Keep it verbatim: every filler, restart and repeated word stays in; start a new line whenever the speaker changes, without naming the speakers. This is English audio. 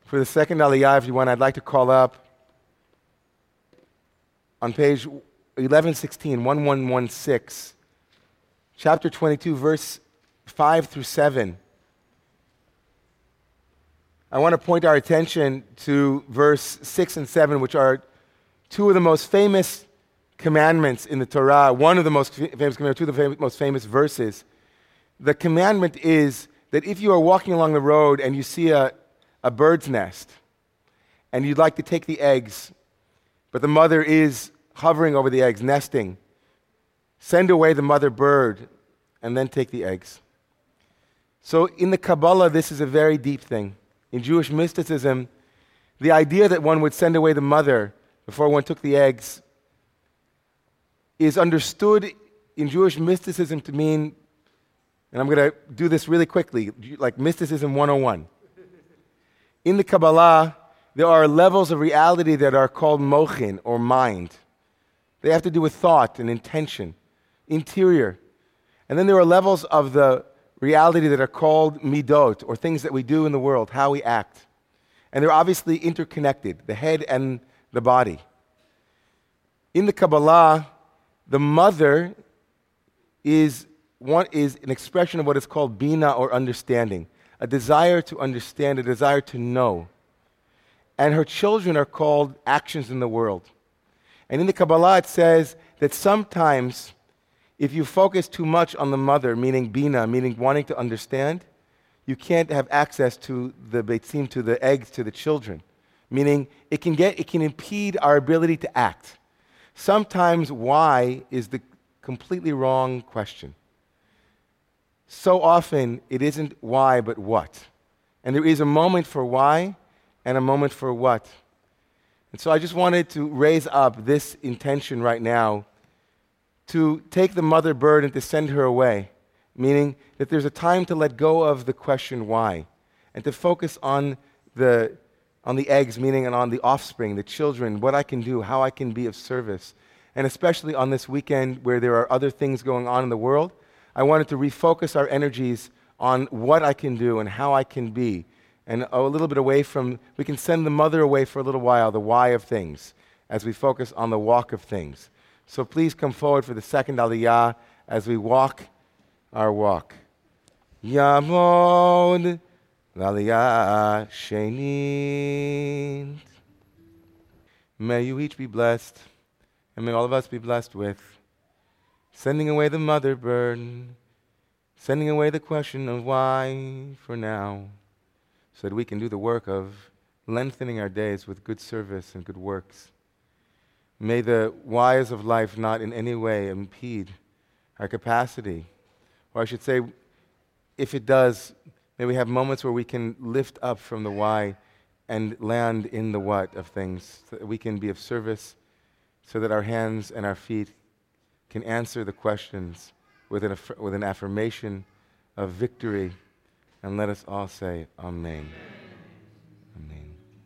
For the second aliyah, if you want, I'd like to call up on page eleven sixteen, eleven sixteen, chapter twenty-two, verse five through seven. I want to point our attention to verse six and seven, which are two of the most famous commandments in the Torah, one of the most famous commandments, two of the fam- most famous verses. The commandment is that if you are walking along the road and you see a, a bird's nest and you'd like to take the eggs, but the mother is hovering over the eggs, nesting, send away the mother bird and then take the eggs. So in the Kabbalah, this is a very deep thing. In Jewish mysticism, the idea that one would send away the mother before one took the eggs is understood in Jewish mysticism to mean, and I'm going to do this really quickly, like mysticism one oh one. In the Kabbalah, there are levels of reality that are called mochin, or mind. They have to do with thought and intention, interior. And then there are levels of the reality that are called midot, or things that we do in the world, how we act. And they're obviously interconnected, the head and the body. In the Kabbalah, the mother is, one, is an expression of what is called bina, or understanding, a desire to understand, a desire to know. And her children are called actions in the world. And in the Kabbalah, it says that sometimes if you focus too much on the mother, meaning bina, meaning wanting to understand, you can't have access to the beitzim, to the eggs, to the children. Meaning it can get, it can impede our ability to act. Sometimes why is the completely wrong question. So often it isn't why but what. And there is a moment for why and a moment for what. And so I just wanted to raise up this intention right now to take the mother bird and to send her away, meaning that there's a time to let go of the question why and to focus on the, on the eggs, meaning and on the offspring, the children, what I can do, how I can be of service. And especially on this weekend where there are other things going on in the world, I wanted to refocus our energies on what I can do and how I can be. And a little bit away from, we can send the mother away for a little while, the why of things, as we focus on the walk of things. So please come forward for the second aliyah as we walk our walk. Yamod l'aliyah shenit. May you each be blessed, and may all of us be blessed with sending away the mother bird, sending away the question of why for now, so that we can do the work of lengthening our days with good service and good works. May the whys of life not in any way impede our capacity. Or I should say, if it does, may we have moments where we can lift up from the why and land in the what of things, so that we can be of service, so that our hands and our feet can answer the questions with an, aff- with an affirmation of victory. And let us all say, Amen.